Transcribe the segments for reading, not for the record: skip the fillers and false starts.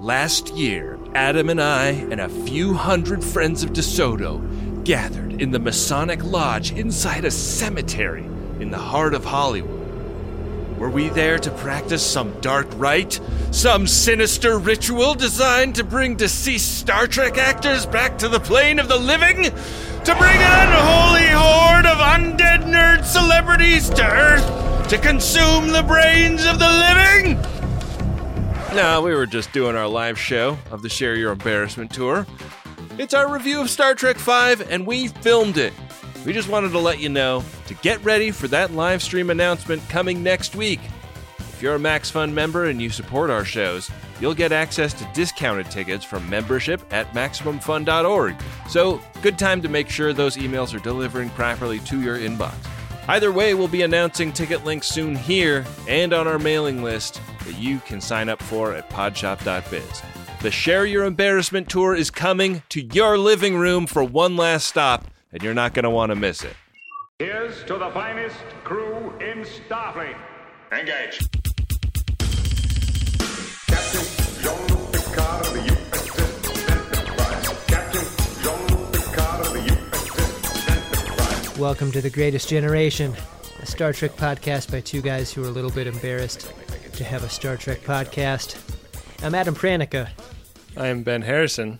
Last year, Adam and I and a few hundred friends of DeSoto gathered in the Masonic Lodge inside a cemetery in the heart of Hollywood. Were we there to practice some dark rite? Some sinister ritual designed to bring deceased Star Trek actors back to the plane of the living? To bring an unholy horde of undead nerd celebrities to Earth to consume the brains of the living? No, we were just doing our live show of the Share Your Embarrassment tour. It's our review of Star Trek V, and we filmed it. We just wanted to let you know to get ready for that live stream announcement coming next week. If you're a MaxFun member and you support our shows, you'll get access to discounted tickets from membership at MaximumFun.org. So, good time to make sure those emails are delivering properly to your inbox. Either way, we'll be announcing ticket links soon here and on our mailing list that you can sign up for at podshop.biz. The Share Your Embarrassment tour is coming to your living room for one last stop, and you're not going to want to miss it. Here's to the finest crew in Starfleet. Engage. Captain Jean-Luc Picard of the USS Enterprise. Captain Jean-Luc Picard of the USS Enterprise. Welcome to The Greatest Generation, a Star Trek podcast by two guys who are a little bit embarrassed to have a Star Trek podcast. I'm Adam Pranica. I am Ben Harrison.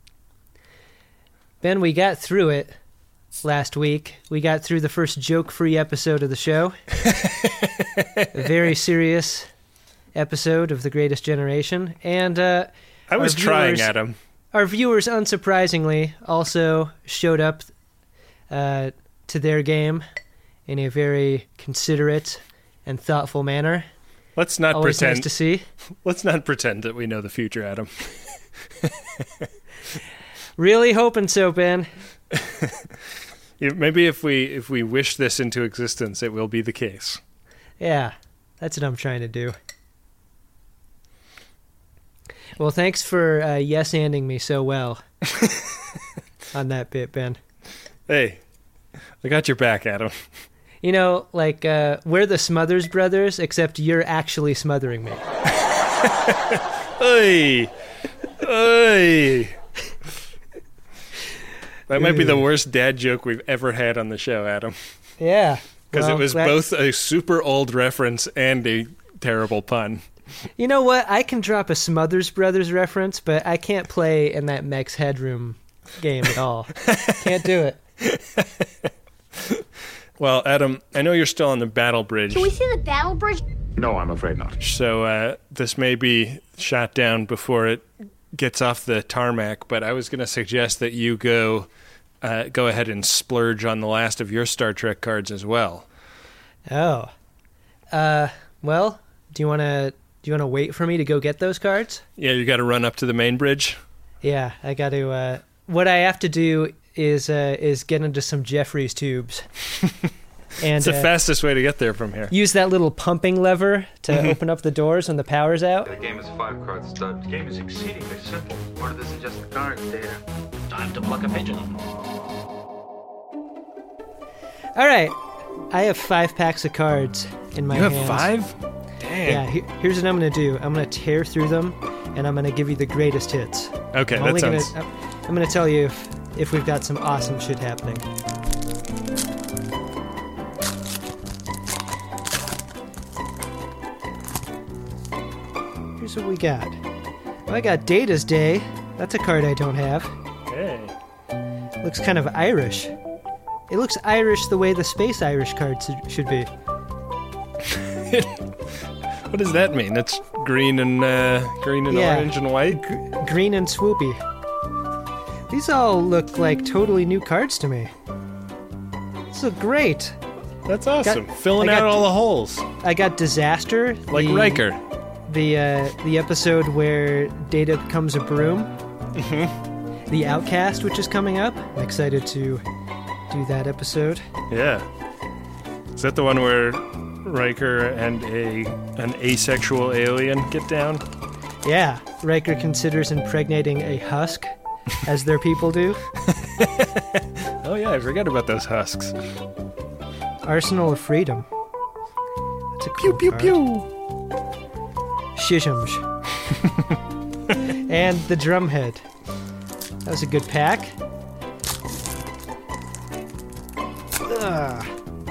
Ben, we got through it last week. We got through the first joke-free episode of the show. A very serious episode of The Greatest Generation. And I was trying, Adam. Our viewers, unsurprisingly, also showed up to their game in a very considerate and thoughtful manner. Let's not Always pretend. Nice to see. Let's not pretend that we know the future, Adam. Really hoping so, Ben. Maybe if we wish this into existence, it will be the case. Yeah, that's what I'm trying to do. Well, thanks for yes-anding me so well on that bit, Ben. Hey, I got your back, Adam. You know, like, we're the Smothers Brothers, except you're actually smothering me. Hey! Hey! That might be the worst dad joke we've ever had on the show, Adam. Yeah. Because well, it was both a super old reference and a terrible pun. You know what? I can drop a Smothers Brothers reference, but I can't play in that Mech's Headroom game at all. Can't do it. Well, Adam, I know you're still on the battle bridge. Can we see the battle bridge? No, I'm afraid not. So this may be shot down before it gets off the tarmac, but I was going to suggest that you go ahead and splurge on the last of your Star Trek cards as well. Oh. Well, do you want to wait for me to go get those cards? Yeah, you got to run up to the main bridge. Yeah, I got to what I have to do is get into some Jeffries tubes. And it's the fastest way to get there from here. Use that little pumping lever to open up the doors when the power's out. The game is a 5-card stud. The game is exceedingly simple. More to this than just the cards, Data. Time to pluck a pigeon. All right, I have 5 packs of cards in my hands. You have 5? Damn. Yeah, here's what I'm going to do. I'm going to tear through them, and I'm going to give you the greatest hits. Okay, I'm going to tell you if we've got some awesome shit happening. Here's what we got. Well, I got Data's Day. That's a card I don't have. Hey. Looks kind of Irish. It looks Irish the way the Space Irish cards should be. What does that mean? It's green and orange and white? Green and swoopy. These all look like totally new cards to me. These look great. That's awesome. Filling out all the holes. I got Disaster. Like Riker. The episode where Data becomes a broom. Mm-hmm. The Outcast, which is coming up. I'm excited to do that episode. Yeah. Is that the one where Riker and an asexual alien get down? Yeah. Riker considers impregnating a husk, as their people do. Oh yeah, I forgot about those husks. Arsenal of Freedom. That's a cool pew, pew, card. pew. Shishams. And the drumhead. That was a good pack. Ugh.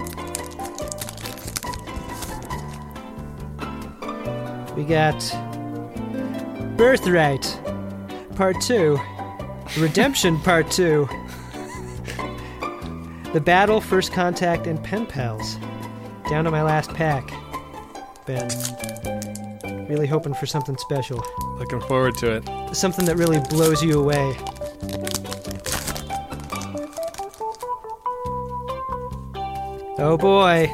We got Birthright, Part 2. Redemption, Part 2. The Battle, First Contact, and Pen Pals. Down to my last pack. Been really hoping for something special. Looking forward to it. Something that really blows you away. Oh boy.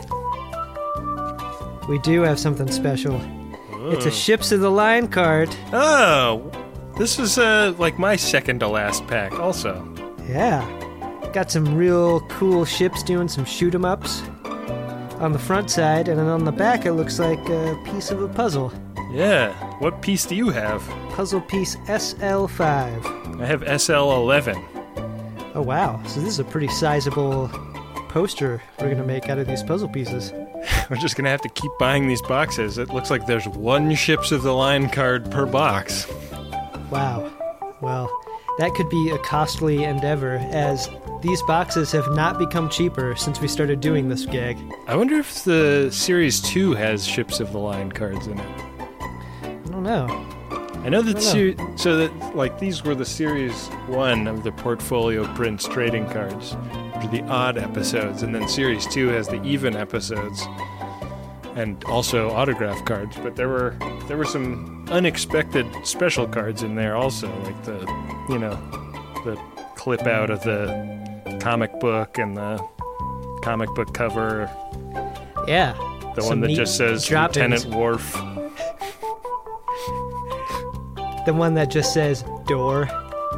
We do have something special. It's a Ships of the Line card. Oh, this is like my second to last pack also. Yeah. Got some real cool ships doing some shoot-em-ups on the front side, and then on the back it looks like a piece of a puzzle. Yeah. What piece do you have? Puzzle piece SL5. I have SL11. Oh wow, so this is a pretty sizable poster we're going to make out of these puzzle pieces. We're just going to have to keep buying these boxes. It looks like there's one Ships of the Line card per box. Wow. Well, that could be a costly endeavor, as these boxes have not become cheaper since we started doing this gag. I wonder if the Series 2 has Ships of the Line cards in it. I don't know. I know that so that like these were the Series 1 of the Portfolio Prints trading cards, which are the odd episodes, and then Series 2 has the even episodes, and also autograph cards. But there were some unexpected special cards in there also, like the clip out of the comic book and the comic book cover. Yeah. The one that just says Lieutenant Worf. The one that just says door.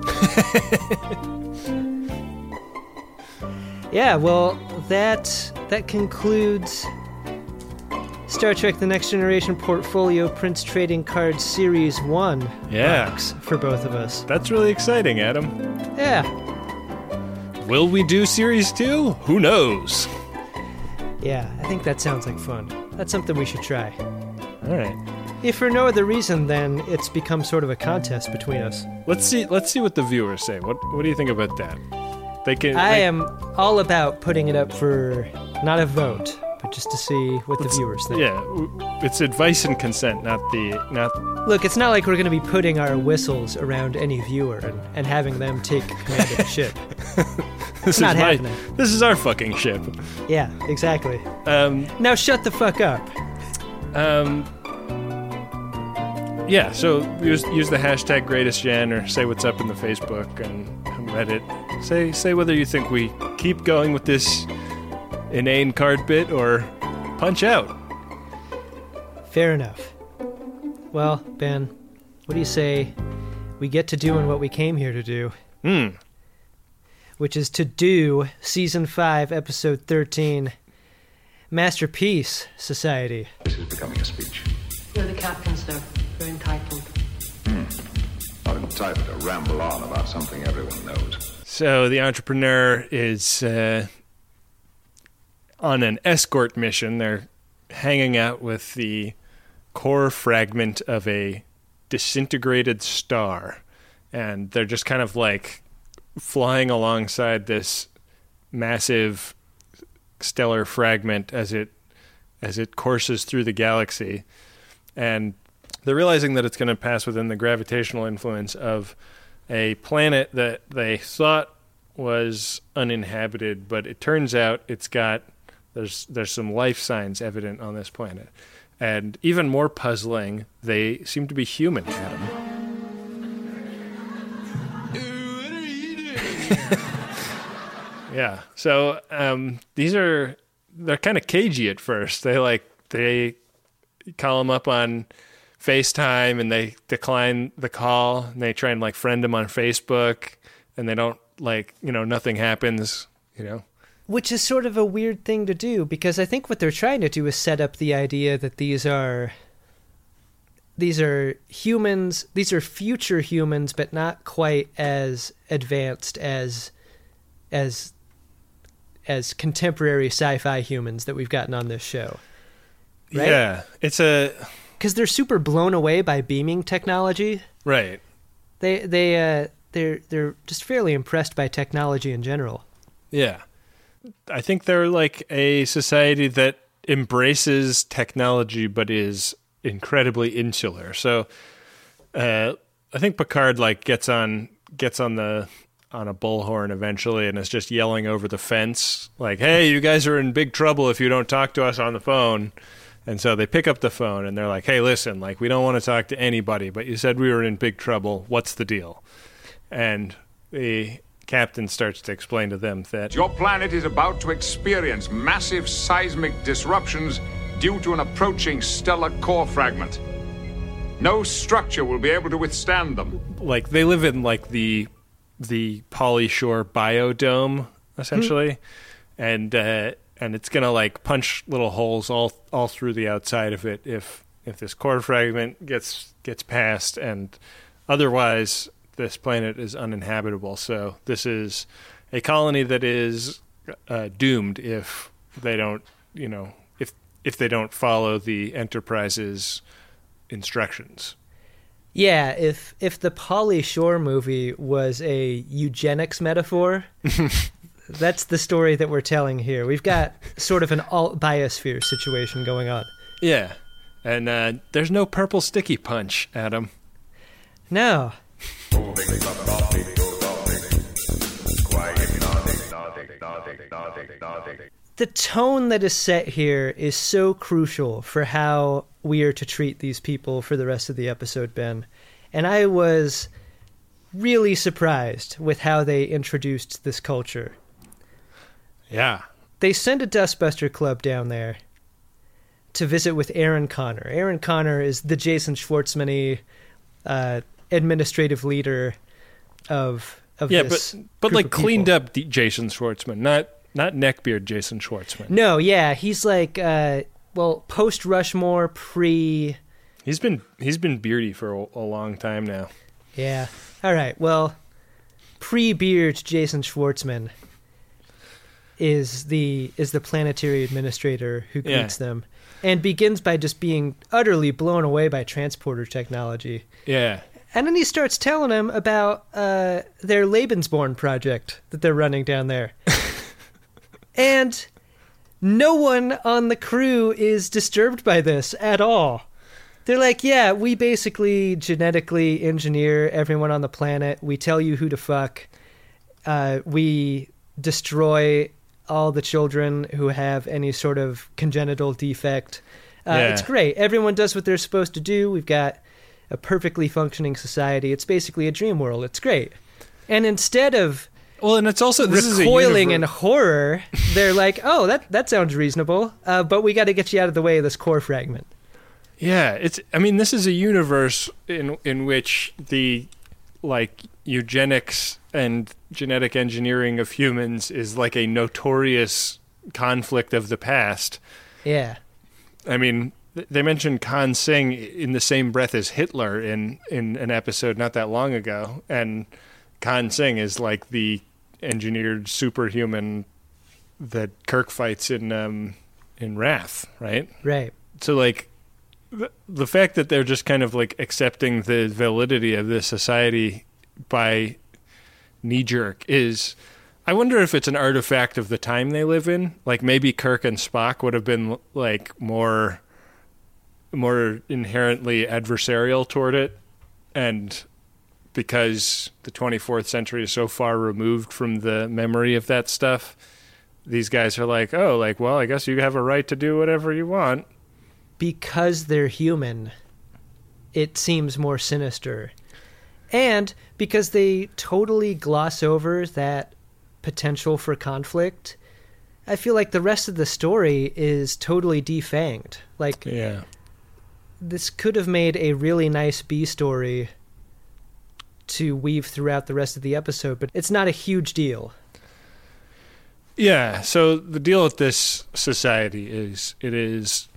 Yeah, well, that concludes Star Trek The Next Generation Portfolio Prints Trading Cards Series 1 box for both of us. That's really exciting, Adam. Yeah. Will we do Series 2? Who knows? Yeah, I think that sounds like fun. That's something we should try. All right. If for no other reason, then it's become sort of a contest between us. Let's see what the viewers say. What do you think about that? I am all about putting it up for not a vote, but just to see what the viewers think. Yeah, it's advice and consent, not. Look, it's not like we're going to be putting our whistles around any viewer and having them take command of the ship. This not is happening. This is our fucking ship. Yeah, exactly. Now shut the fuck up. Yeah, so use the hashtag GreatestGen, or say what's up in the Facebook and Reddit. Say whether you think we keep going with this inane card bit or punch out. Fair enough. Well, Ben, what do you say we get to doing what we came here to do? Which is to do Season 5, Episode 13, Masterpiece Society. This is becoming a speech. You're the captain, sir. You're entitled. Not entitled to ramble on about something everyone knows. So the entrepreneur is on an escort mission. They're hanging out with the core fragment of a disintegrated star, and they're just kind of like flying alongside this massive stellar fragment as it courses through the galaxy, and they're realizing that it's going to pass within the gravitational influence of a planet that they thought was uninhabited, but it turns out there's some life signs evident on this planet. And even more puzzling, they seem to be human, Adam. What are you doing? Yeah. So they're kind of cagey at first. They call them up on FaceTime and they decline the call, and they try and friend them on Facebook, and they don't nothing happens, Which is sort of a weird thing to do, because I think what they're trying to do is set up the idea that these are humans, these are future humans, but not quite as advanced as contemporary sci-fi humans that we've gotten on this show. Right? Yeah, because they're super blown away by beaming technology. Right. They're just fairly impressed by technology in general. Yeah. I think they're like a society that embraces technology but is incredibly insular. So I think Picard like gets on a bullhorn eventually and is just yelling over the fence like, "Hey, you guys are in big trouble if you don't talk to us on the phone." And so they pick up the phone and they're like, "Hey, listen, like we don't want to talk to anybody, but you said we were in big trouble. What's the deal?" And the captain starts to explain to them that Your planet is about to experience massive seismic disruptions due to an approaching stellar core fragment. No structure will be able to withstand them. like they live in like the Polyshore biodome essentially, and it's gonna like punch little holes all through the outside of it if this core fragment gets past, and otherwise this planet is uninhabitable. So this is a colony that is doomed if they don't, if they don't follow the Enterprise's instructions. Yeah, if the Pauly Shore movie was a eugenics metaphor, that's the story that we're telling here. We've got sort of an alt biosphere situation going on. Yeah, and there's no purple sticky punch, Adam. No. The tone that is set here is so crucial for how we are to treat these people for the rest of the episode, Ben. And I was really surprised with how they introduced this culture. Yeah. They send a Dustbuster Club down there to visit with Aaron Connor. Aaron Connor is the Jason Schwartzman-y administrative leader of this but group like of people. cleaned up Jason Schwartzman, not neckbeard Jason Schwartzman. No, yeah, he's like post Rushmore, pre. He's been beardy for a long time now. Yeah. All right. Well, pre-beard Jason Schwartzman is the planetary administrator who greets them, and begins by just being utterly blown away by transporter technology. Yeah. And then he starts telling him about their Lebensborn project that they're running down there. And no one on the crew is disturbed by this at all. They're like, yeah, we basically genetically engineer everyone on the planet. We tell you who to fuck. We destroy all the children who have any sort of congenital defect. It's great. Everyone does what they're supposed to do. We've got a perfectly functioning society. It's basically a dream world. It's great. And instead of and it's also recoiling in horror, they're like, oh, that sounds reasonable, but we got to get you out of the way of this core fragment. Yeah, this is a universe in which the like eugenics and genetic engineering of humans is like a notorious conflict of the past. Yeah. I mean, they mentioned Khan Singh in the same breath as Hitler in an episode not that long ago, and Khan Singh is like the engineered superhuman that Kirk fights in Wrath, right? Right. So like the fact that they're just kind of like accepting the validity of this society by knee jerk is, I wonder if it's an artifact of the time they live in. Like maybe Kirk and Spock would have been like more inherently adversarial toward it, and because the 24th century is so far removed from the memory of that stuff, these guys are like, oh, like, well, I guess you have a right to do whatever you want. Because they're human, it seems more sinister. And because they totally gloss over that potential for conflict, I feel like the rest of the story is totally defanged. Like, yeah, this could have made a really nice B story to weave throughout the rest of the episode, but it's not a huge deal. Yeah, so the deal with this society is it is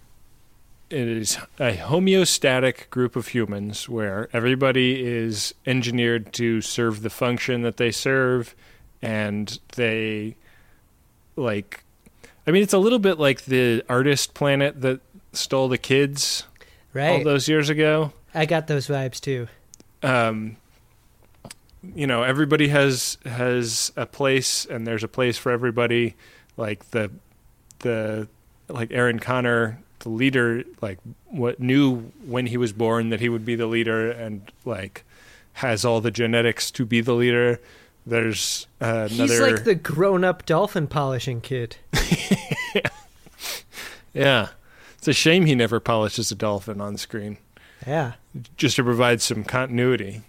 a homeostatic group of humans where everybody is engineered to serve the function that they serve, and they like, it's a little bit like the artist planet that stole the kids right all those years ago. I got those vibes too. everybody has a place, and there's a place for everybody. Like like Aaron Connor, the leader, like what knew when he was born that he would be the leader, and like has all the genetics to be the leader. There's another. He's like the grown-up dolphin polishing kid. Yeah, it's a shame he never polishes a dolphin on screen. Yeah, just to provide some continuity.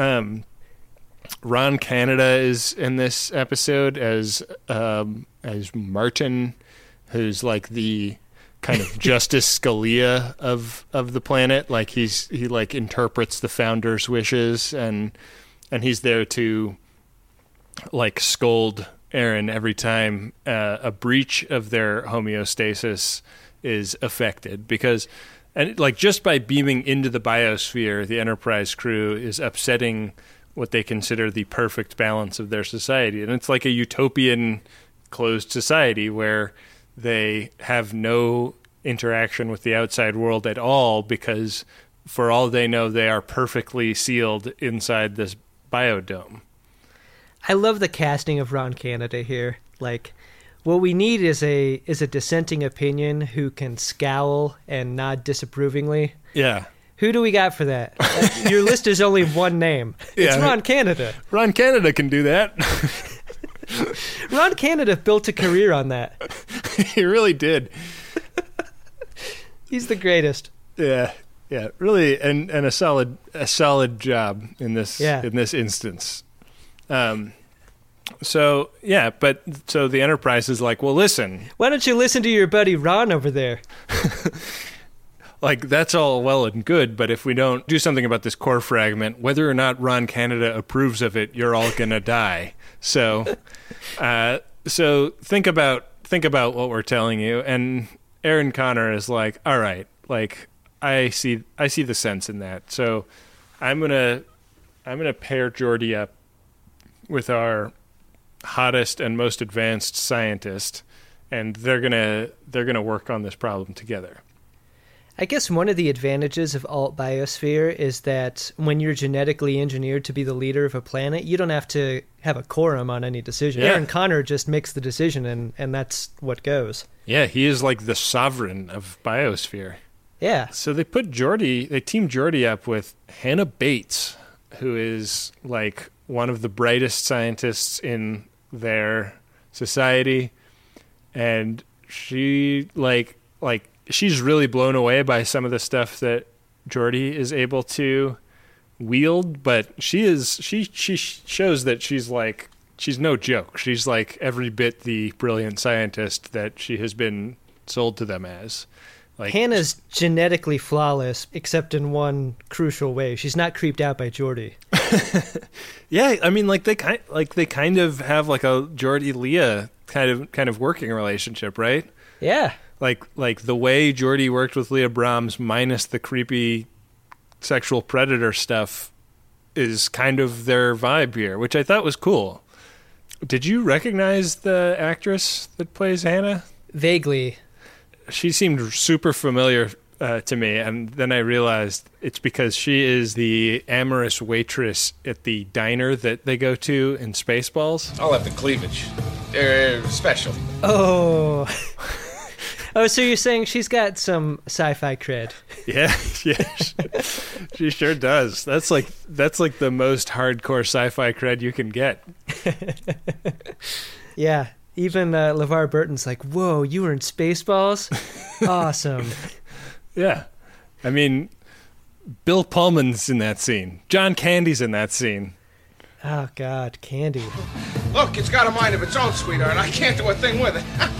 Ron Canada is in this episode as Martin, who's like the kind of Justice Scalia of the planet. Like he like interprets the founder's wishes, and he's there to like scold Aaron every time a breach of their homeostasis is affected, because and like just by beaming into the biosphere, the Enterprise crew is upsetting what they consider the perfect balance of their society. And it's like a utopian closed society where they have no interaction with the outside world at all, because for all they know, they are perfectly sealed inside this biodome. I love the casting of Ron Canada here. Like, what we need is a dissenting opinion who can scowl and nod disapprovingly. Yeah. Who do we got for that? Your list is only one name. It's Yeah. Ron Canada. Ron Canada can do that. Ron Canada built a career on that. He really did. He's the greatest. Yeah, really, and a solid job in this instance. So the Enterprise is like, well, listen, Why don't you listen to your buddy Ron over there? like that's all well and good, but if we don't do something about this core fragment, whether or not Ron Canada approves of it, you're all gonna die. So, think about what we're telling you. And Aaron Connor is like, all right, like I see the sense in that. So I'm gonna pair Geordi up with our hottest and most advanced scientist, and they're gonna work on this problem together. I guess one of the advantages of alt biosphere is that when you're genetically engineered to be the leader of a planet, you don't have to have a quorum on any decision. Yeah. Aaron Connor just makes the decision, and that's what goes. Yeah, he is like the sovereign of biosphere. Yeah. So they team Geordi up with Hannah Bates, who is like one of the brightest scientists in their society, and she like she's really blown away by some of the stuff that Geordi is able to wield, but she shows that she's no joke. She's like every bit the brilliant scientist that she has been sold to them as. Like, Hannah's genetically flawless, except in one crucial way. She's not creeped out by Geordi. yeah, I mean, they kind of have like a Geordi Leah kind of working relationship, right? Yeah. Like the way Geordi worked with Leah Brahms, minus the creepy sexual predator stuff, is kind of their vibe here, which I thought was cool. Did you recognize the actress that plays Hannah? Vaguely. She seemed super familiar to me, and then I realized it's because she is the amorous waitress at the diner that they go to in Spaceballs. I'll have the cleavage. They're special. Oh. Oh, so you're saying she's got some sci-fi cred? Yeah, she sure does. That's like the most hardcore sci-fi cred you can get. Yeah, even LeVar Burton's like, "Whoa, you were in Spaceballs? Awesome." Yeah, I mean, Bill Pullman's in that scene. John Candy's in that scene. Oh God, Candy. Look, it's got a mind of its own, sweetheart. I can't do a thing with it.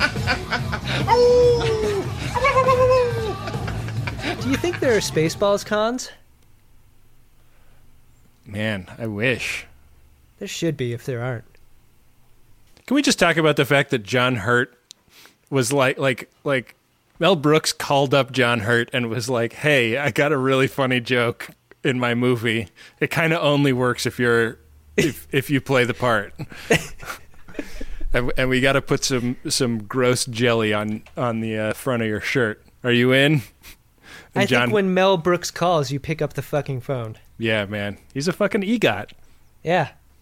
Do you think there are Spaceballs cons? Man, I wish. There should be if there aren't. Can we just talk about the fact that John Hurt was like Mel Brooks called up John Hurt and was like, "Hey, I got a really funny joke in my movie. It kind of only works if you play the part." and we got to put some gross jelly on the front of your shirt. Are you in? And I think when Mel Brooks calls, you pick up the fucking phone. Yeah, man. He's a fucking EGOT. Yeah.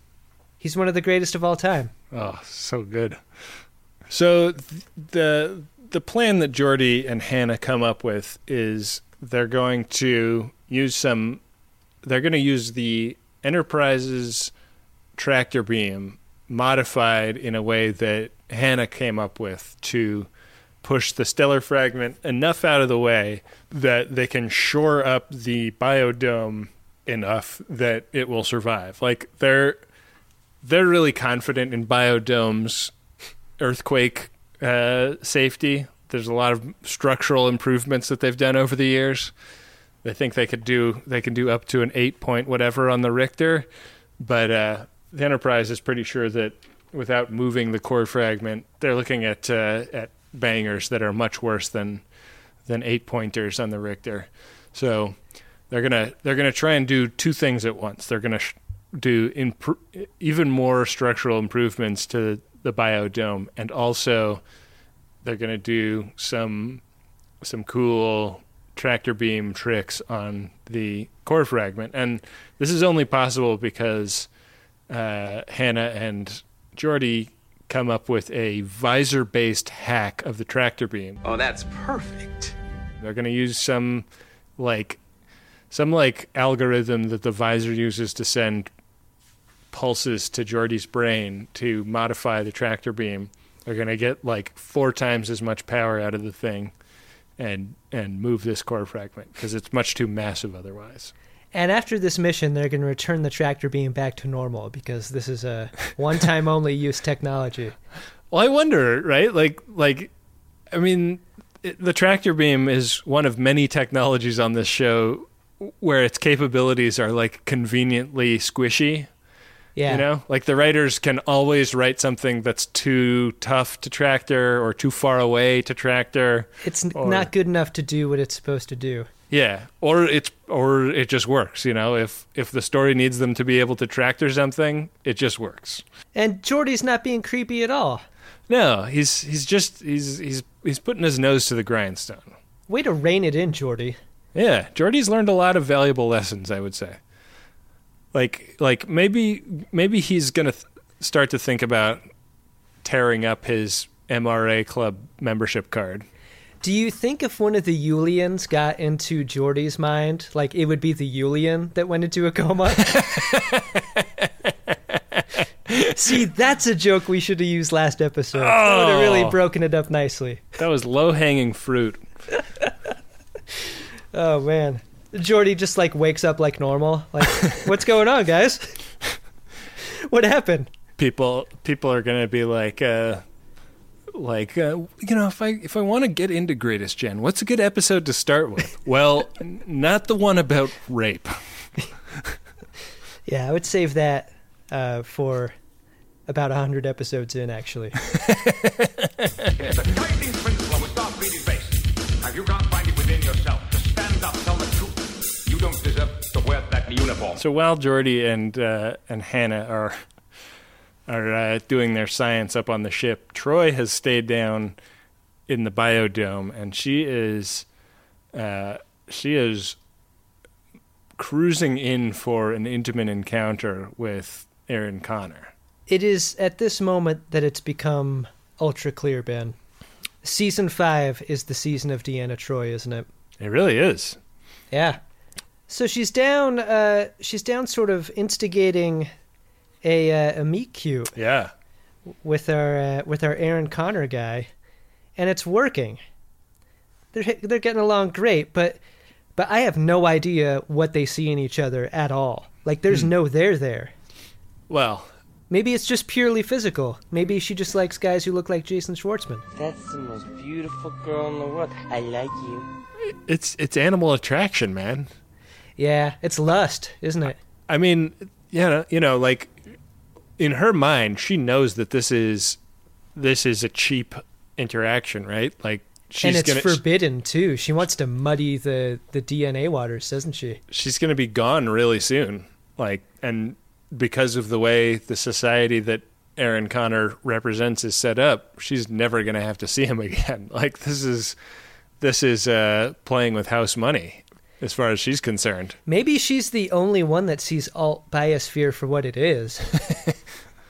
He's one of the greatest of all time. Oh, so good. So the plan that Geordi and Hannah come up with is they're going to use the Enterprise's tractor beam modified in a way that Hannah came up with to push the stellar fragment enough out of the way that they can shore up the biodome enough that it will survive. Like they're really confident in biodomes earthquake safety. There's a lot of structural improvements that they've done over the years. They think they can do up to an 8 point whatever on the Richter, but the Enterprise is pretty sure that without moving the core fragment, they're looking at bangers that are much worse than 8 pointers on the Richter. So they're gonna try and do two things at once. They're gonna do even more structural improvements to the biodome, and also they're gonna do some cool tractor beam tricks on the core fragment. And this is only possible because Hannah and Geordi come up with a visor-based hack of the tractor beam. Oh, that's perfect. They're going to use some algorithm that the visor uses to send pulses to Geordi's brain to modify the tractor beam. They're going to get like 4 times as much power out of the thing and move this core fragment because it's much too massive otherwise. And after this mission, they're going to return the tractor beam back to normal because this is a one-time only use technology. Well, I wonder, right? Like, I mean, the tractor beam is one of many technologies on this show where its capabilities are like conveniently squishy. Yeah. You know, like the writers can always write something that's too tough to tractor or too far away to tractor. It's not good enough to do what it's supposed to do. Yeah, or it just works, you know. If the story needs them to be able to tractor something, it just works. And Geordi's not being creepy at all. No, he's putting his nose to the grindstone. Way to rein it in, Geordi. Yeah, Geordi's learned a lot of valuable lessons, I would say. Like maybe he's gonna start to think about tearing up his MRA club membership card. Do you think if one of the Yulians got into Geordi's mind, like it would be the Yulian that went into a coma? See, that's a joke we should have used last episode. That would have really broken it up nicely. That was low-hanging fruit. Oh, man. Geordi just, like, wakes up like normal. Like, what's going on, guys? What happened? People are going to be like, you know, if I want to get into Greatest Gen, what's a good episode to start with? Well, not the one about rape. Yeah, I would save that for about 100 episodes in, actually. It's a guiding principle with Starfleet base. Have you can't find it within yourself to stand up, tell the truth? You don't deserve to wear that uniform. So while Geordi and Hannah are doing their science up on the ship, Troy has stayed down in the biodome, and she is cruising in for an intimate encounter with Aaron Connor. It is at this moment that it's become ultra clear, Ben. Season 5 is the season of Deanna Troi, isn't it? It really is. Yeah. So she's down sort of instigating a meet cute. Yeah. With our Aaron Connor guy, and it's working. They're getting along great, but I have no idea what they see in each other at all. Like there's no there. Well, maybe it's just purely physical. Maybe she just likes guys who look like Jason Schwartzman. That's the most beautiful girl in the world. I like you. It's animal attraction, man. Yeah, it's lust, isn't it? I mean, yeah, you know, like in her mind, she knows that this is a cheap interaction, right? Like and it's forbidden too. She wants to muddy the DNA waters, doesn't she? She's going to be gone really soon. Like, and because of the way the society that Aaron Connor represents is set up, she's never going to have to see him again. Like this is playing with house money as far as she's concerned. Maybe she's the only one that sees alt biosphere for what it is.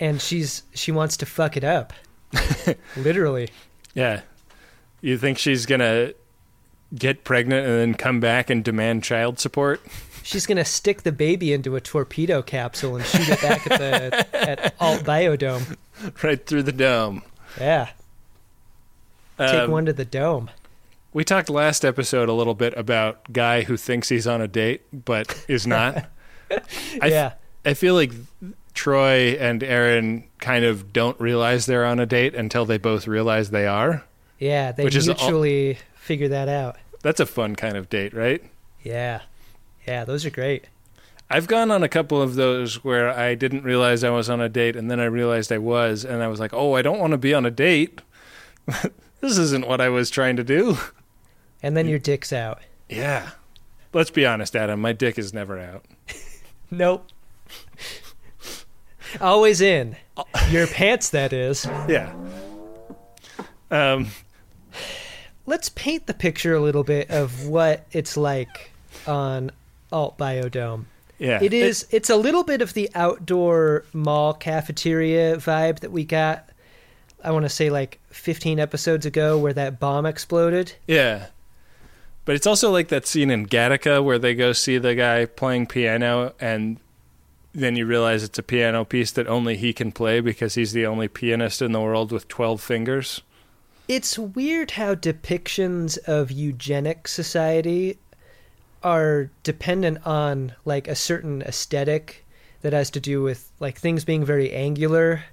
and she wants to fuck it up. Literally. Yeah. You think she's going to get pregnant and then come back and demand child support? She's going to stick the baby into a torpedo capsule and shoot it back at Alt Biodome. Right through the dome. Yeah. Take one to the dome. We talked last episode a little bit about guy who thinks he's on a date but is not. Yeah. I feel like Troy and Aaron kind of don't realize they're on a date until they both realize they are. Yeah, they mutually figure that out. That's a fun kind of date, right? Yeah. Yeah, those are great. I've gone on a couple of those where I didn't realize I was on a date, and then I realized I was, and I was like, oh, I don't want to be on a date. This isn't what I was trying to do. And then your dick's out. Yeah. Let's be honest, Adam. My dick is never out. Nope. Always in. Your pants, that is. Yeah. Let's paint the picture a little bit of what it's like on Alt Biodome. Yeah. It's a little bit of the outdoor mall cafeteria vibe that we got, I want to say, like 15 episodes ago, where that bomb exploded. Yeah. But it's also like that scene in Gattaca where they go see the guy playing piano, and then you realize it's a piano piece that only he can play because he's the only pianist in the world with 12 fingers. It's weird how depictions of eugenic society are dependent on like a certain aesthetic that has to do with like things being very angular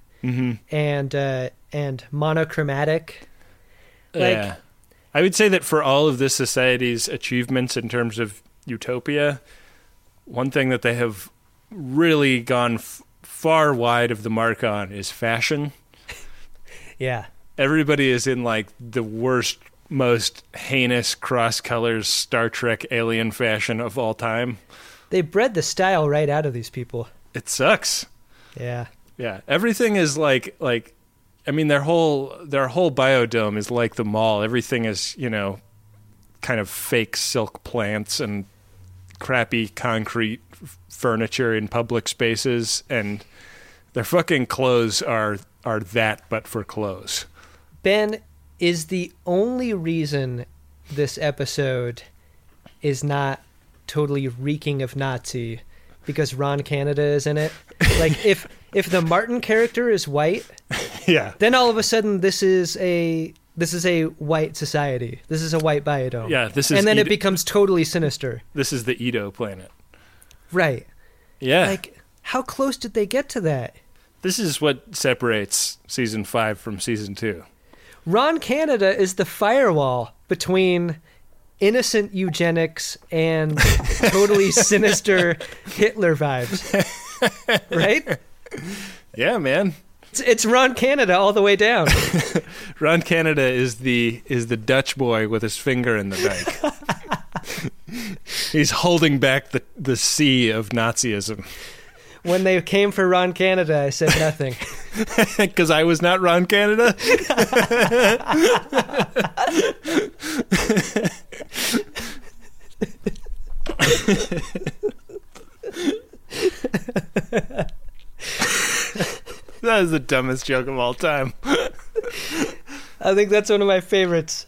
and monochromatic. Yeah. I would say that for all of this society's achievements in terms of utopia, one thing that they have really gone far wide of the mark on is fashion. Yeah. Everybody is in like the worst, most heinous cross colors Star Trek alien fashion of all time. They bred the style right out of these people. It sucks. Yeah. Yeah. Everything is like I mean, their whole biodome is like the mall. Everything is, kind of fake silk plants and crappy concrete furniture in public spaces, and their fucking clothes are that, but for clothes. Ben, is the only reason this episode is not totally reeking of Nazi because Ron Canada is in it? Like, if the Martin character is white, yeah, then all of a sudden this is a white society. This is a white biodome. Yeah, this is, and then it becomes totally sinister. This is the Edo planet, right? Yeah. Like, how close did they get to that? This is what separates season 5 from season 2. Ron Canada is the firewall between innocent eugenics and totally sinister Hitler vibes. Right? Yeah, man. It's Ron Canada all the way down. Ron Canada is the Dutch boy with his finger in the dike. He's holding back the sea of Nazism. When they came for Ron Canada, I said nothing. Because I was not Ron Canada? That is the dumbest joke of all time. I think that's one of my favorites.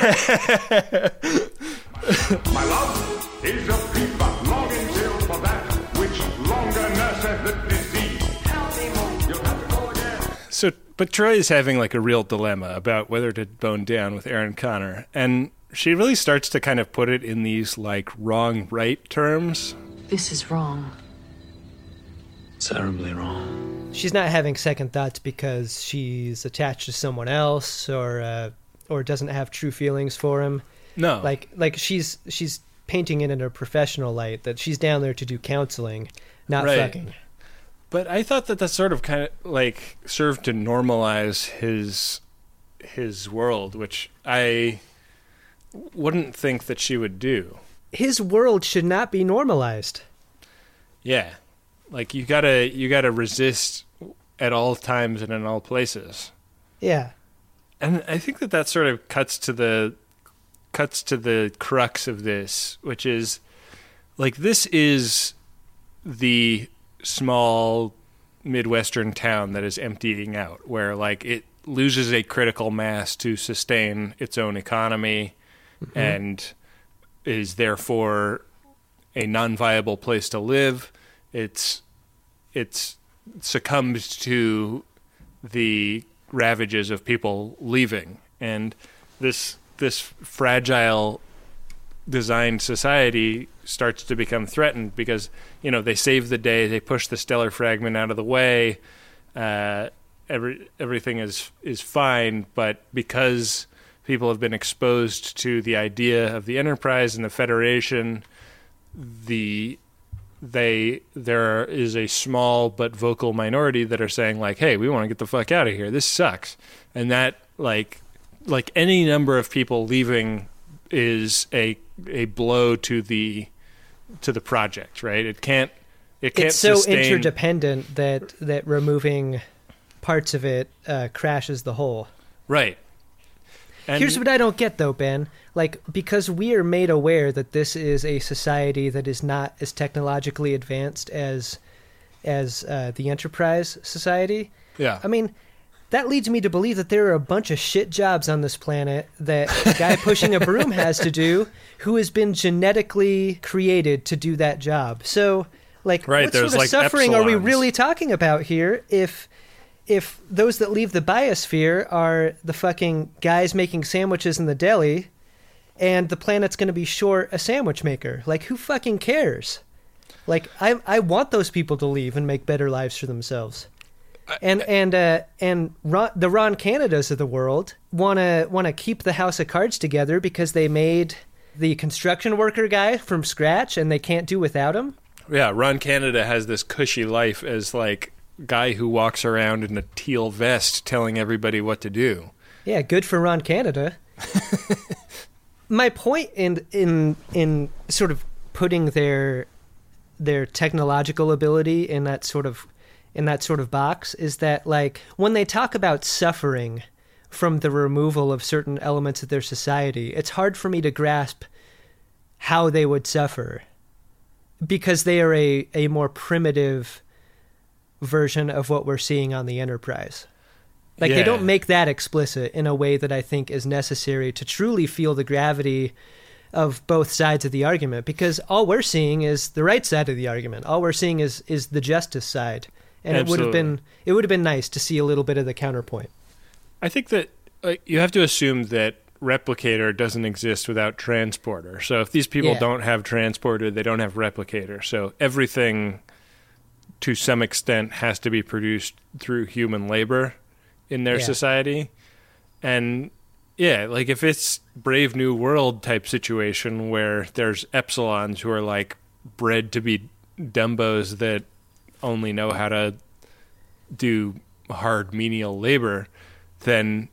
My love is a fever, longing still for that which longer nurseth the disease. You'll have to go again. So, but Troy is having like a real dilemma about whether to bone down with Aaron Connor, and she really starts to kind of put it in these like wrong-right terms. This is wrong. Terribly wrong. She's not having second thoughts because she's attached to someone else or doesn't have true feelings for him. No. Like she's painting it in a professional light that she's down there to do counseling, not right. fucking. But I thought that sort of kind of like served to normalize his world, which I wouldn't think that she would do. His world should not be normalized. Yeah. Like you gotta resist at all times and in all places. Yeah. And I think that sort of cuts to the crux of this, which is like this is the small Midwestern town that is emptying out, where like it loses a critical mass to sustain its own economy and is therefore a non-viable place to live. It's succumbs to the ravages of people leaving, and this fragile designed society starts to become threatened because, you know, they save the day, they push the stellar fragment out of the way, everything is fine, but because people have been exposed to the idea of the Enterprise and the Federation, there is a small but vocal minority that are saying like, hey, we want to get the fuck out of here, this sucks. And that like any number of people leaving is a blow to the project, right? It can't it's so sustain... interdependent that removing parts of it crashes the whole. Right. And here's what I don't get though, Ben. Like, because we are made aware that this is a society that is not as technologically advanced as the Enterprise society. Yeah. I mean, that leads me to believe that there are a bunch of shit jobs on this planet that the guy pushing a broom has to do, who has been genetically created to do that job. So, like, right, what sort of like suffering are we epsilons. really talking about here if those that leave the biosphere are the fucking guys making sandwiches in the deli and the planet's going to be short a sandwich maker? Like, who fucking cares? Like, I want those people to leave and make better lives for themselves. And the Ron Canadas of the world want to keep the House of Cards together because they made the construction worker guy from scratch and they can't do without him. Yeah, Ron Canada has this cushy life as like guy who walks around in a teal vest telling everybody what to do. Yeah, good for Ron Canada. My point in sort of putting their technological ability in that sort of box is that, like, when they talk about suffering from the removal of certain elements of their society, it's hard for me to grasp how they would suffer because they are a more primitive version of what we're seeing on the Enterprise. Like, yeah. They don't make that explicit in a way that I think is necessary to truly feel the gravity of both sides of the argument, because all we're seeing is the right side of the argument. All we're seeing is the justice side. And Absolutely. it would have been nice to see a little bit of the counterpoint. I think that you have to assume that Replicator doesn't exist without Transporter. So if these people don't have Transporter, they don't have Replicator. So everything, to some extent, has to be produced through human labor in their society. And yeah, like if it's Brave New World type situation where there's epsilons who are like bred to be Dumbos that only know how to do hard menial labor, then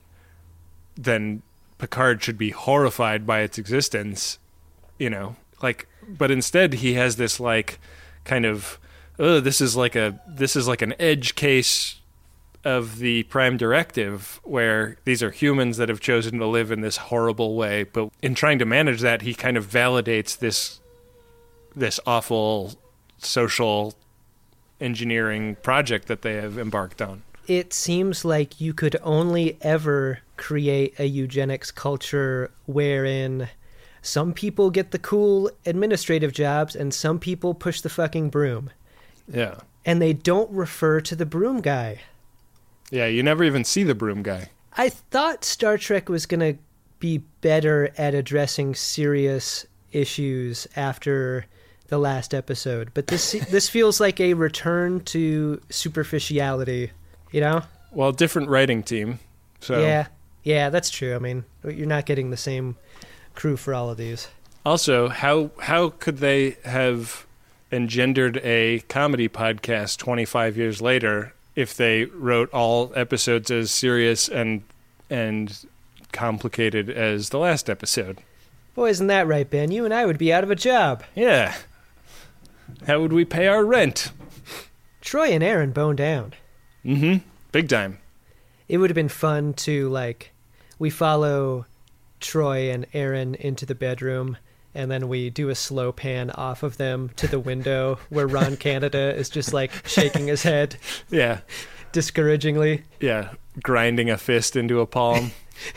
Picard should be horrified by its existence, you know, like, but instead he has this like kind of, this is like an edge case of the Prime Directive where these are humans that have chosen to live in this horrible way, but in trying to manage that, he kind of validates this awful social engineering project that they have embarked on. It seems like you could only ever create a eugenics culture wherein some people get the cool administrative jobs and some people push the fucking broom. Yeah. And they don't refer to the broom guy. Yeah, you never even see the broom guy. I thought Star Trek was going to be better at addressing serious issues after the last episode, but this feels like a return to superficiality, you know? Well, different writing team. So yeah, that's true. I mean, you're not getting the same crew for all of these. Also, how could they have engendered a comedy podcast 25 years later if they wrote all episodes as serious and complicated as the last episode? Boy, isn't that right, Ben? You and I would be out of a job. Yeah. How would we pay our rent? Troy and Aaron bone down. Mm-hmm. Big time. It would have been fun to, like, we follow Troy and Aaron into the bedroom, and then we do a slow pan off of them to the window where Ron Canada is just like shaking his head Yeah. discouragingly. Yeah. Grinding a fist into a palm.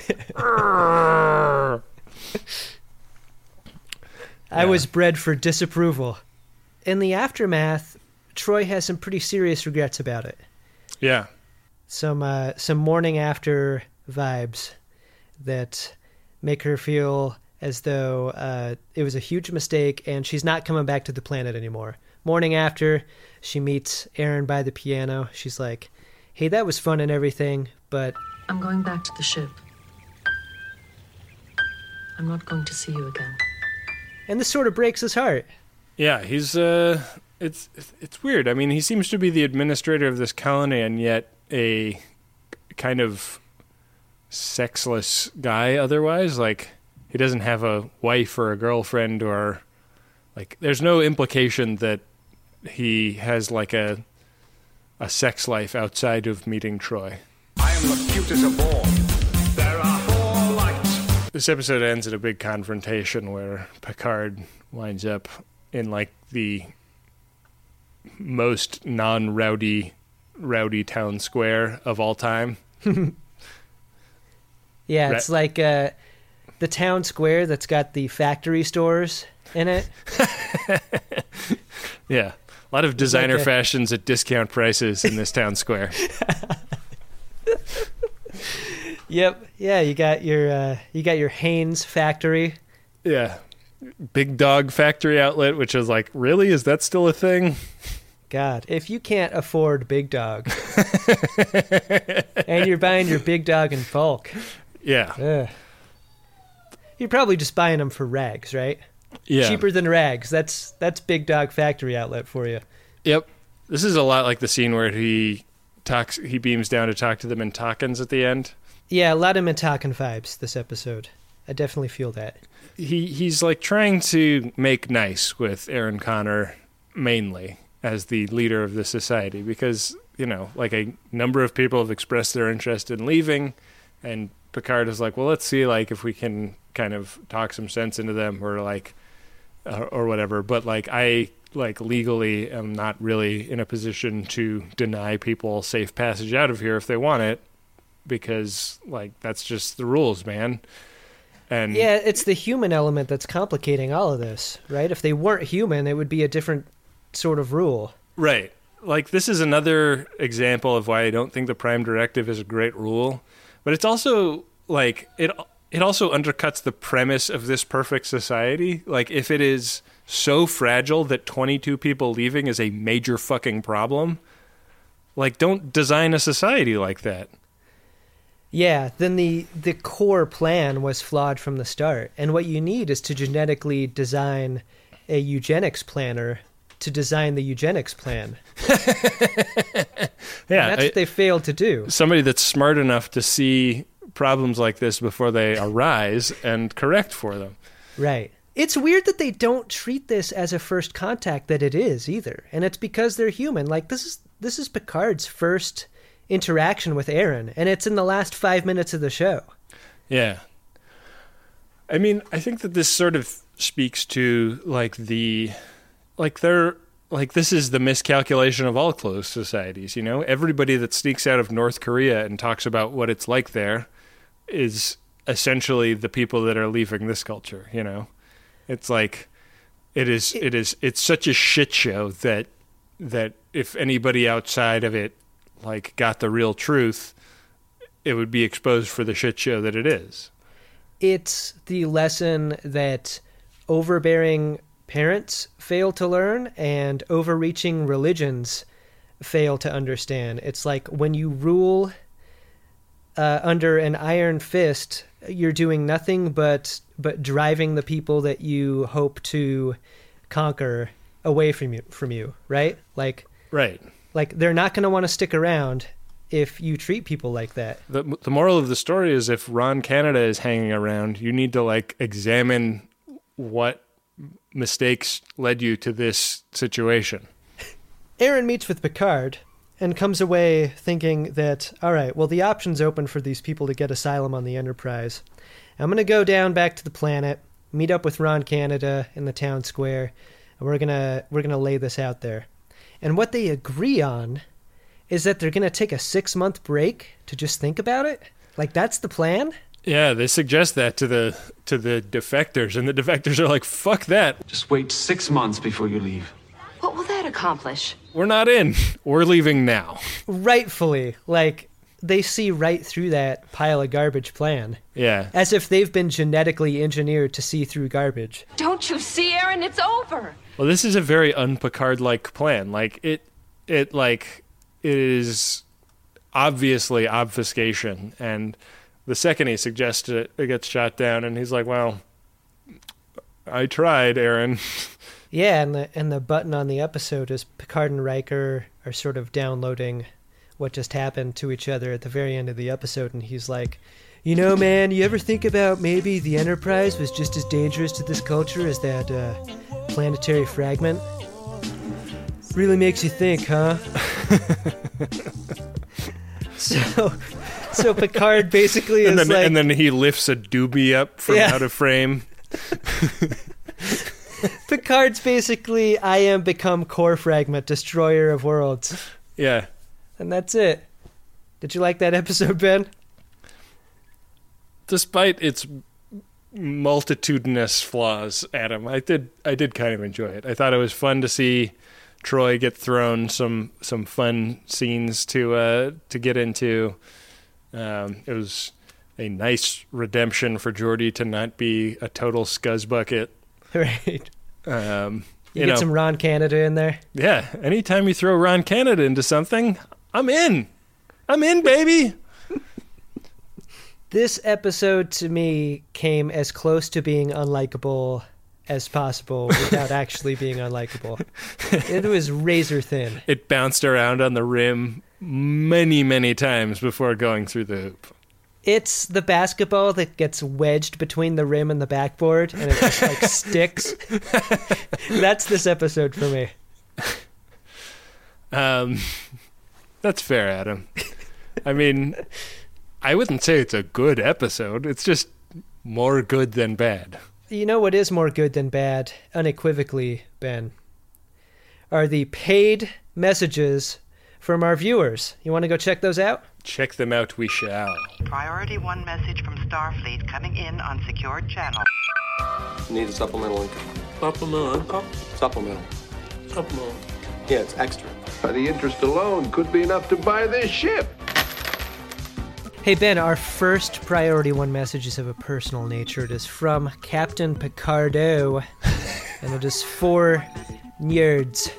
I was bred for disapproval. In the aftermath, Troy has some pretty serious regrets about it. Yeah. Some morning after vibes that make her feel as though it was a huge mistake and she's not coming back to the planet anymore. Morning after, she meets Aaron by the piano. She's like, hey, that was fun and everything, but I'm going back to the ship. I'm not going to see you again. And this sort of breaks his heart. Yeah, he's it's weird. I mean, he seems to be the administrator of this colony and yet a kind of sexless guy otherwise. Like, he doesn't have a wife or a girlfriend, or like there's no implication that he has like a sex life outside of meeting Troy. I am the cutest of all. There are 4 lights. This episode ends at a big confrontation where Picard winds up in like the most non-rowdy town square of all time. Yeah, it's like the town square that's got the factory stores in it. Yeah, a lot of designer fashions at discount prices in this town square. Yep. Yeah, you got your Hanes factory. Yeah. Big Dog Factory Outlet, which is like, really? Is that still a thing? God, if you can't afford Big Dog and you're buying your Big Dog in bulk. Yeah. You're probably just buying them for rags, right? Yeah. Cheaper than rags. That's Big Dog Factory Outlet for you. Yep. This is a lot like the scene where he beams down to talk to the Mintakans at the end. Yeah, a lot of Mintakan vibes this episode. I definitely feel that. He's like trying to make nice with Aaron Connor mainly as the leader of the society because, you know, like a number of people have expressed their interest in leaving, and Picard is like, well, let's see like if we can kind of talk some sense into them or like or whatever. But like I like legally am not really in a position to deny people safe passage out of here if they want it, because like that's just the rules, man. And yeah, it's the human element that's complicating all of this, right? If they weren't human, it would be a different sort of rule. Right. Like, this is another example of why I don't think the Prime Directive is a great rule. But it's also, like, it also undercuts the premise of this perfect society. Like, if it is so fragile that 22 people leaving is a major fucking problem, like, don't design a society like that. Yeah, then the core plan was flawed from the start. And what you need is to genetically design a eugenics planner to design the eugenics plan. Yeah, and that's what they failed to do. Somebody that's smart enough to see problems like this before they arise and correct for them. Right. It's weird that they don't treat this as a first contact that it is either. And it's because they're human. Like, this is Picard's first interaction with Aaron, and it's in the last 5 minutes of the show. Yeah. I mean, I think that this sort of speaks to like this is the miscalculation of all closed societies, you know? Everybody that sneaks out of North Korea and talks about what it's like there is essentially the people that are leaving this culture, you know? It's like it's such a shit show that if anybody outside of it like got the real truth, it would be exposed for the shit show that it is. It's the lesson that overbearing parents fail to learn and overreaching religions fail to understand. It's like when you rule under an iron fist, you're doing nothing but driving the people that you hope to conquer away from you, right? Right. Like, they're not going to want to stick around if you treat people like that. The moral of the story is if Ron Canada is hanging around, you need to, like, examine what mistakes led you to this situation. Aaron meets with Picard and comes away thinking that, all right, well, the option's open for these people to get asylum on the Enterprise. I'm going to go down back to the planet, meet up with Ron Canada in the town square, and we're gonna lay this out there. And what they agree on is that they're gonna take a 6-month break to just think about it. Like, that's the plan? Yeah, they suggest that to the defectors, and the defectors are like, fuck that. Just wait 6 months before you leave. What will that accomplish? We're not in. We're leaving now. Rightfully. Like, they see right through that pile of garbage plan. Yeah. As if they've been genetically engineered to see through garbage. Don't you see, Aaron? It's over. Well, this is a very un-Picard-like plan. Like, it is obviously obfuscation, and the second he suggests it gets shot down, and he's like, well, I tried, Aaron. Yeah, and the button on the episode is Picard and Riker are sort of downloading what just happened to each other at the very end of the episode, and he's like, you know, man, you ever think about maybe the Enterprise was just as dangerous to this culture as that planetary fragment? Really makes you think, huh? So Picard basically is like... And then he lifts a doobie up from out of frame. Picard's basically, I am become core fragment, destroyer of worlds. Yeah. And that's it. Did you like that episode, Ben? Despite its multitudinous flaws, Adam, I did kind of enjoy it. I thought it was fun to see Troy get thrown some fun scenes to get into. It was a nice redemption for Geordi to not be a total scuzzbucket. Right. You get some Ron Canada in there. Yeah. Anytime you throw Ron Canada into something, I'm in. I'm in, baby. This episode, to me, came as close to being unlikable as possible without actually being unlikable. It was razor thin. It bounced around on the rim many, many times before going through the hoop. It's the basketball that gets wedged between the rim and the backboard, and it just, like, sticks. That's this episode for me. That's fair, Adam. I mean, I wouldn't say it's a good episode. It's just more good than bad. You know what is more good than bad, unequivocally, Ben, are the paid messages from our viewers. You want to go check those out? Check them out, we shall. Priority 1 message from Starfleet coming in on secured channel. Need a supplemental income. Supplemental income? Supplemental. Supplemental. Yeah, it's extra. The interest alone could be enough to buy this ship. Hey, Ben, our first Priority 1 message is of a personal nature. It is from Captain Picardo, and it is for nerds.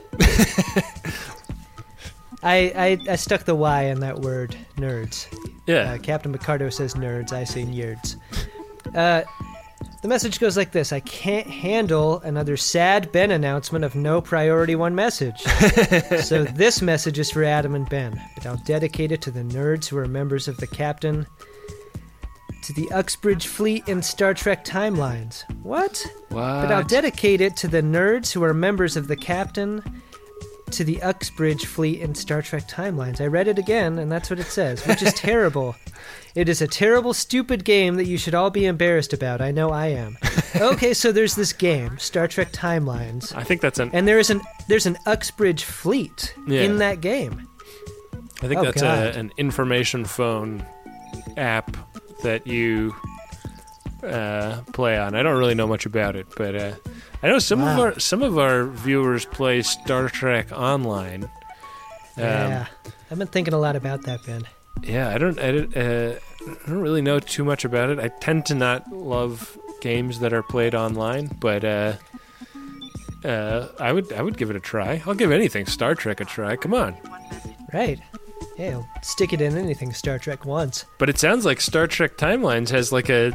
I stuck the Y in that word, nerds. Yeah. Captain Picardo says nerds, I say nerds. The message goes like this. I can't handle another sad Ben announcement of no Priority 1 message. So this message is for Adam and Ben, but I'll dedicate it to the nerds who are members of the Captain, to the Uxbridge Fleet in Star Trek timelines. What? But I'll dedicate it to the nerds who are members of the Captain, to the Uxbridge Fleet in Star Trek timelines. I read it again, and that's what it says, which is terrible. It is a terrible, stupid game that you should all be embarrassed about. I know I am. Okay, so there's this game, Star Trek Timelines. I think that's and there's an Uxbridge Fleet in that game. I think that's an information phone app that you play on. I don't really know much about it, but I know some of our viewers play Star Trek Online. Yeah, I've been thinking a lot about that, Ben. Yeah, I don't really know too much about it. I tend to not love games that are played online, but I would give it a try. I'll give anything Star Trek a try. Come on. Right. Hey, I'll stick it in anything Star Trek once. But it sounds like Star Trek Timelines has like a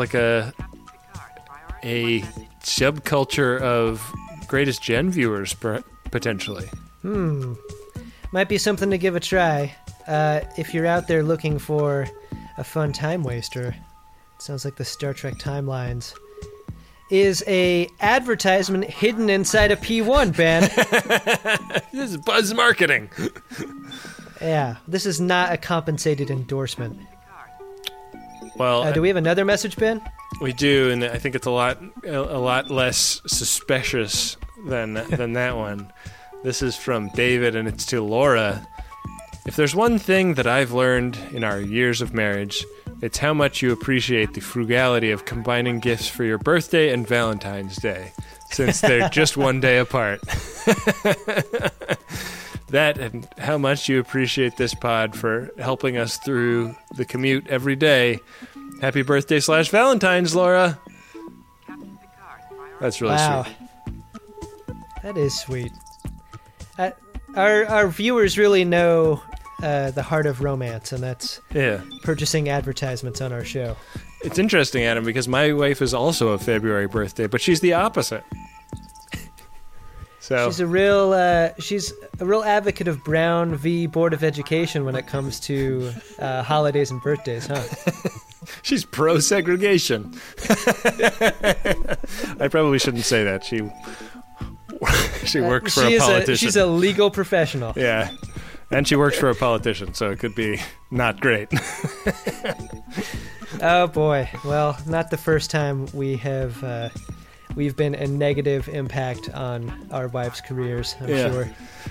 subculture of Greatest Gen viewers potentially. Might be something to give a try. If you're out there looking for a fun time waster, it sounds like the Star Trek Timelines is a advertisement hidden inside a P1, Ben. This is buzz marketing. Yeah, this is not a compensated endorsement. Well, do we have another message, Ben? We do, and I think it's a lot less suspicious than that one. This is from David, and it's to Laura. If there's one thing that I've learned in our years of marriage, it's how much you appreciate the frugality of combining gifts for your birthday and Valentine's Day, since they're just one day apart. That and how much you appreciate this pod for helping us through the commute every day. Happy birthday / Valentine's, Laura. That's really sweet. That is sweet. Our viewers really know the heart of romance, and that's purchasing advertisements on our show. It's interesting, Adam, because my wife is also a February birthday, but she's the opposite. So she's a real advocate of Brown v. Board of Education when it comes to holidays and birthdays, huh? She's pro-segregation. I probably shouldn't say that. She works for a politician. She's a legal professional. Yeah, and she works for a politician, so it could be not great. Oh boy! Well, not the first time we've been a negative impact on our wives' careers, I'm sure.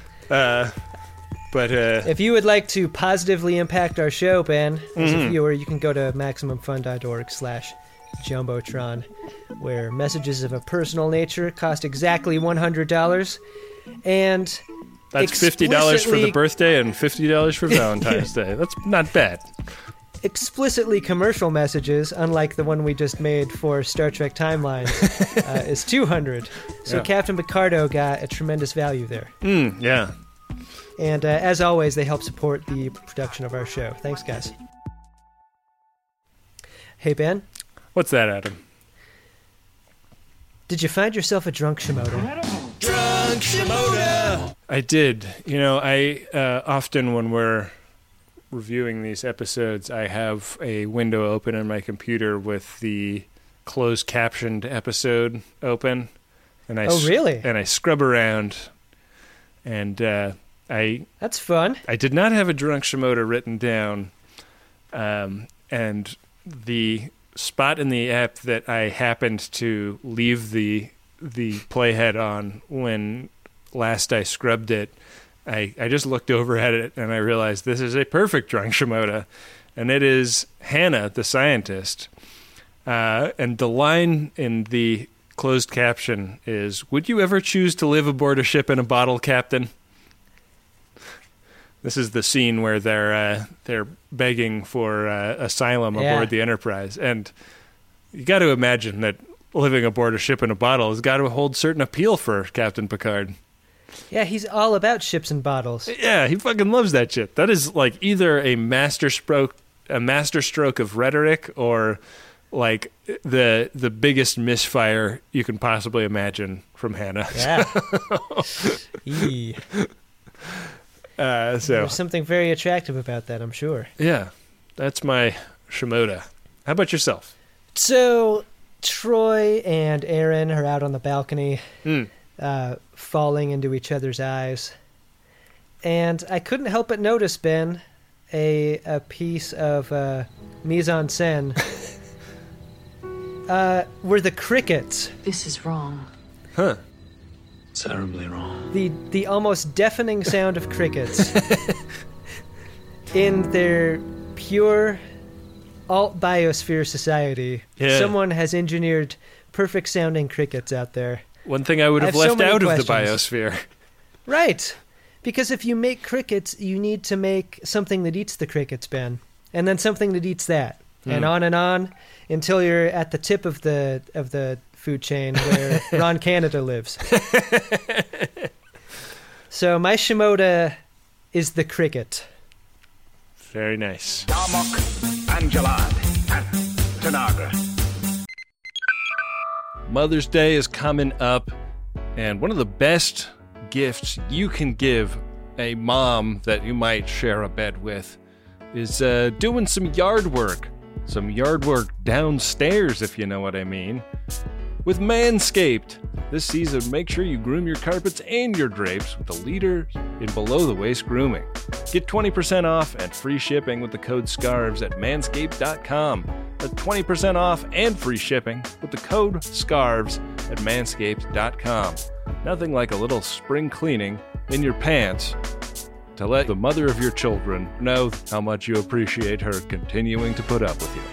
But if you would like to positively impact our show, Ben, as a viewer, you can go to MaximumFun.org/Jumbotron, where messages of a personal nature cost exactly $100, and that's $50 for the birthday and $50 for Valentine's Day. That's not bad. Explicitly commercial messages, unlike the one we just made for Star Trek Timeline, is $200. So Captain Picardo got a tremendous value there. Yeah. And as always, they help support the production of our show. Thanks, guys. Hey, Ben. What's that, Adam? Did you find yourself a drunk Shimoda? Drunk Shimoda! I did. You know, I often when we're reviewing these episodes, I have a window open on my computer with the closed captioned episode open. And really? And I scrub around, and that's fun. I did not have a drunk Shimoda written down, and the spot in the app that I happened to leave the playhead on when last I scrubbed it, I just looked over at it and I realized this is a perfect drunk Shimoda, and it is Hannah, the scientist. And the line in the closed caption is, "Would you ever choose to live aboard a ship in a bottle, Captain?" This is the scene where they're begging for asylum aboard the Enterprise, and you got to imagine that living aboard a ship in a bottle has got to hold certain appeal for Captain Picard. Yeah, he's all about ships and bottles. Yeah, he fucking loves that shit. That is like either a masterstroke of rhetoric, or like the biggest misfire you can possibly imagine from Hannah. Yeah. So there's something very attractive about that, I'm sure. Yeah, that's my Shimoda. How about yourself? So Troy and Aaron are out on the balcony, falling into each other's eyes, and I couldn't help but notice, Ben, a piece of mise-en-scène were the crickets. This is wrong. Huh. Terribly wrong. The almost deafening sound of crickets in their pure alt biosphere society. Yeah. Someone has engineered perfect sounding crickets out there. One thing I would have left out of the biosphere. Right. Because if you make crickets, you need to make something that eats the crickets, Ben. And then something that eats that. And on until you're at the tip of the food chain where Ron Canada lives. So my Shimoda is the cricket. Very nice. Darmok, Angelad, and Tanagra. Mother's Day is coming up, and one of the best gifts you can give a mom that you might share a bed with is doing some yard work. Some yard work downstairs, if you know what I mean. With Manscaped. This season, make sure you groom your carpets and your drapes with the leader in below-the-waist grooming. Get 20% off and free shipping with the code SCARVES at manscaped.com. That's 20% off and free shipping with the code SCARVES at manscaped.com. Nothing like a little spring cleaning in your pants to let the mother of your children know how much you appreciate her continuing to put up with you.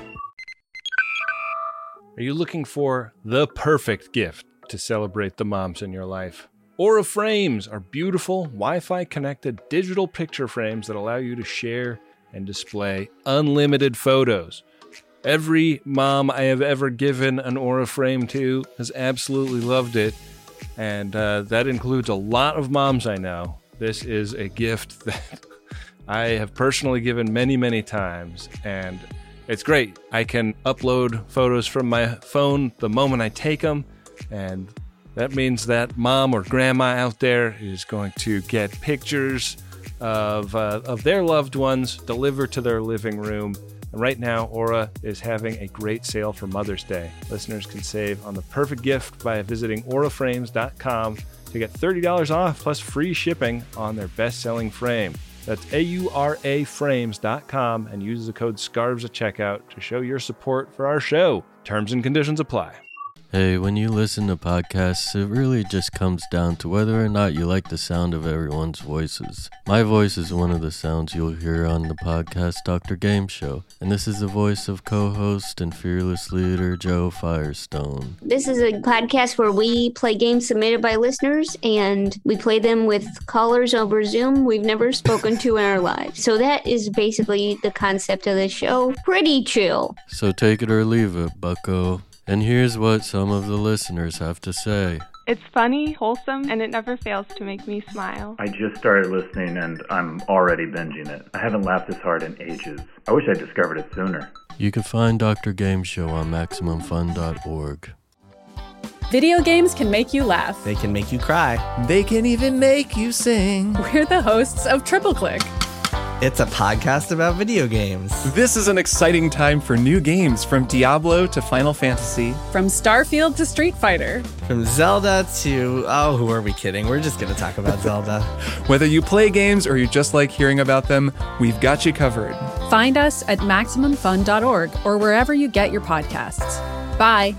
Are you looking for the perfect gift to celebrate the moms in your life? Aura Frames are beautiful, Wi-Fi connected digital picture frames that allow you to share and display unlimited photos. Every mom I have ever given an Aura frame to has absolutely loved it, and that includes a lot of moms I know. This is a gift that I have personally given many, many times, and it's great. I can upload photos from my phone the moment I take them, and that means that mom or grandma out there is going to get pictures of their loved ones delivered to their living room. And right now, Aura is having a great sale for Mother's Day. Listeners can save on the perfect gift by visiting auraframes.com to get $30 off plus free shipping on their best-selling frame. That's auraframes.com and use the code SCARVES at checkout to show your support for our show. Terms and conditions apply. Hey, when you listen to podcasts, it really just comes down to whether or not you like the sound of everyone's voices. My voice is one of the sounds you'll hear on the podcast Dr. Game Show, and this is the voice of co-host and fearless leader Joe Firestone. This is a podcast where we play games submitted by listeners, and we play them with callers over Zoom we've never spoken to in our lives. So that is basically the concept of the show. Pretty chill. So take it or leave it, bucko. And here's what some of the listeners have to say. It's funny, wholesome, and it never fails to make me smile. I just started listening and I'm already binging it. I haven't laughed this hard in ages. I wish I discovered it sooner. You can find Dr. Game Show on MaximumFun.org. Video games can make you laugh. They can make you cry. They can even make you sing. We're the hosts of Triple Click. It's a podcast about video games. This is an exciting time for new games, from Diablo to Final Fantasy. From Starfield to Street Fighter. From Zelda to... oh, who are we kidding? We're just going to talk about Zelda. Whether you play games or you just like hearing about them, we've got you covered. Find us at MaximumFun.org or wherever you get your podcasts. Bye.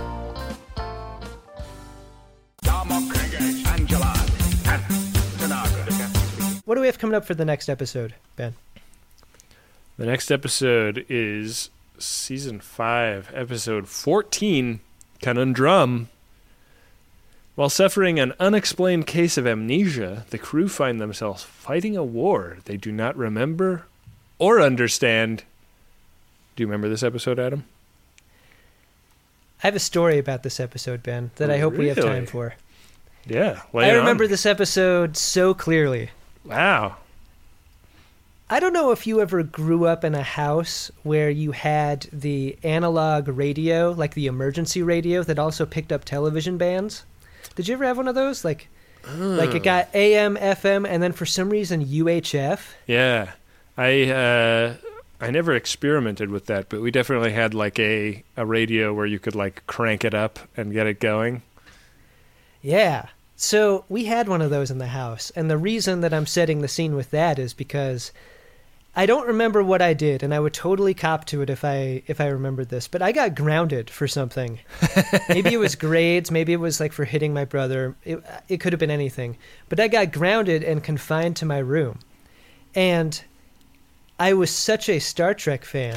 What do we have coming up for the next episode, Ben? The next episode is Season 5, Episode 14, Conundrum. While suffering an unexplained case of amnesia, the crew find themselves fighting a war they do not remember or understand. Do you remember this episode, Adam? I have a story about this episode, Ben, that I hope we have time for. Yeah. I remember this episode so clearly. Wow. I don't know if you ever grew up in a house where you had the analog radio, like the emergency radio that also picked up television bands. Did you ever have one of those? Like it got AM, FM, and then for some reason UHF? Yeah. I never experimented with that, but we definitely had like a radio where you could like crank it up and get it going. Yeah. So we had one of those in the house, and the reason that I'm setting the scene with that is because I don't remember what I did, and I would totally cop to it if I remembered this, but I got grounded for something. Maybe it was grades, maybe it was like for hitting my brother. It could have been anything. But I got grounded and confined to my room. And I was such a Star Trek fan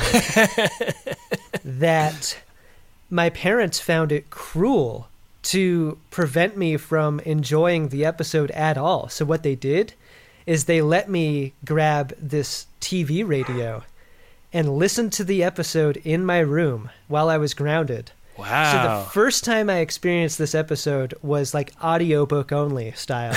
that my parents found it cruel to prevent me from enjoying the episode at all. So what they did is they let me grab this TV radio and listen to the episode in my room while I was grounded. Wow. So the first time I experienced this episode was like audiobook only style.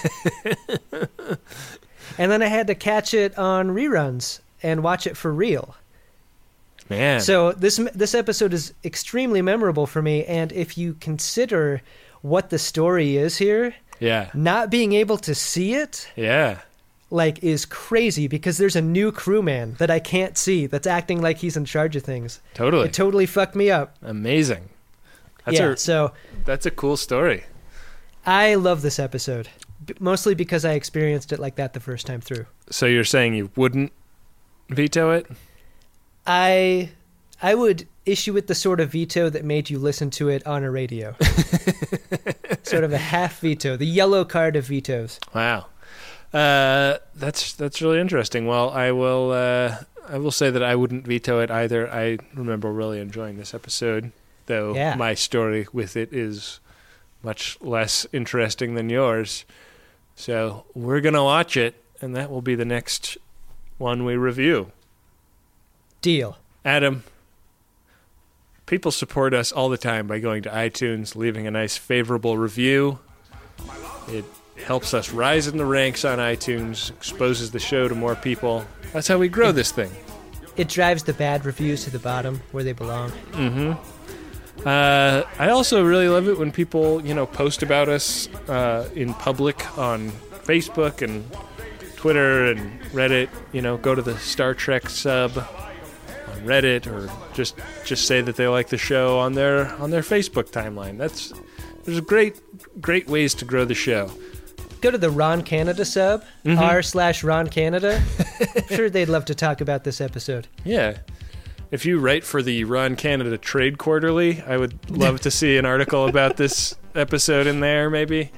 And then I had to catch it on reruns and watch it for real. Man. So this episode is extremely memorable for me, and if you consider what the story is here, yeah, not being able to see it, yeah, like is crazy because there's a new crewman that I can't see that's acting like he's in charge of things. Totally. It totally fucked me up. Amazing. So that's a cool story. I love this episode, mostly because I experienced it like that the first time through. So you're saying you wouldn't veto it? I I would issue it the sort of veto that made you listen to it on a radio. Sort of a half veto, the yellow card of vetoes. Wow. That's really interesting. Well, I will say that I wouldn't veto it either. I remember really enjoying this episode, though my story with it is much less interesting than yours. So we're going to watch it, and that will be the next one we review. Deal. Adam, people support us all the time by going to iTunes, leaving a nice favorable review. It helps us rise in the ranks on iTunes, exposes the show to more people. That's how we grow this thing. It drives the bad reviews to the bottom where they belong. Mm-hmm. I also really love it when people, post about us in public on Facebook and Twitter and Reddit. Go to the Star Trek sub on Reddit, or just say that they like the show on their Facebook timeline. There's great ways to grow the show. Go to the Ron Canada sub, r/Ron Canada. I'm sure they'd love to talk about this episode. Yeah. If you write for the Ron Canada Trade Quarterly, I would love to see an article about this episode in there, maybe.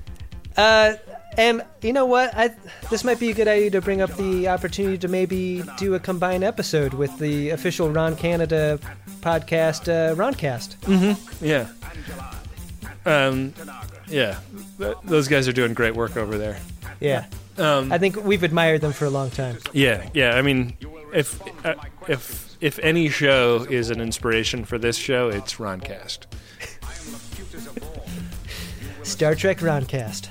And you know what? This might be a good idea to bring up the opportunity to maybe do a combined episode with the official Ron Canada podcast, Roncast. Mm-hmm. Yeah. Yeah. Those guys are doing great work over there. Yeah. I think we've admired them for a long time. Yeah. I mean, if any show is an inspiration for this show, it's Roncast. Star Trek Roncast.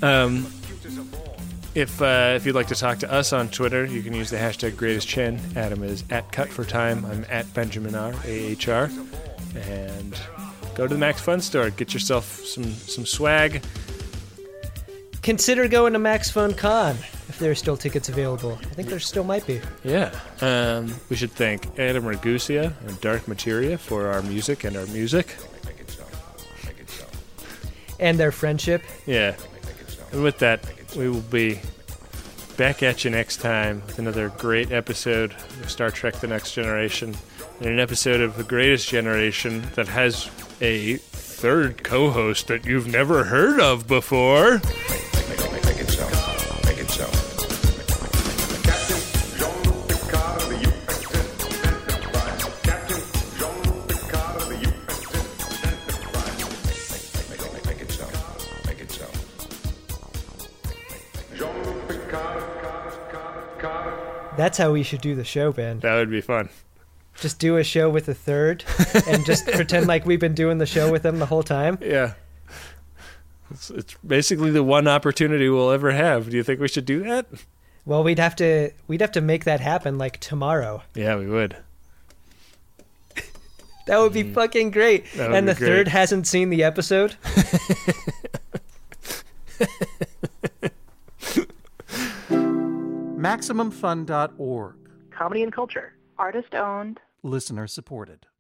If you'd like to talk to us on Twitter, you can use the hashtag GreatestChin. Adam is @CutForTime. I'm @BenjaminR, AHR. And go to the Max Fun store. Get yourself some swag. Consider going to Max Fun Con if there are still tickets available. I think there still might be. Yeah. We should thank Adam Ragusia and Dark Materia for our music and our music. And their friendship. Yeah. And with that, we will be back at you next time with another great episode of Star Trek The Next Generation, and an episode of The Greatest Generation that has a third co-host that you've never heard of before. Make it so. Make it so. Captain Jean-Luc Picard of the USS Enterprise. Captain Jean-Luc Picard of the USS Enterprise. Make it so. Make it so. Jean-Luc Picard. That's how we should do the show, Ben. That would be fun. Just do a show with a third and just pretend like we've been doing the show with them the whole time. Yeah. It's basically the one opportunity we'll ever have. Do you think we should do that? Well, we'd have to make that happen like tomorrow. Yeah, we would. That would be fucking great. And the third hasn't seen the episode. MaximumFun.org. Comedy and culture. Artist owned. Listener supported.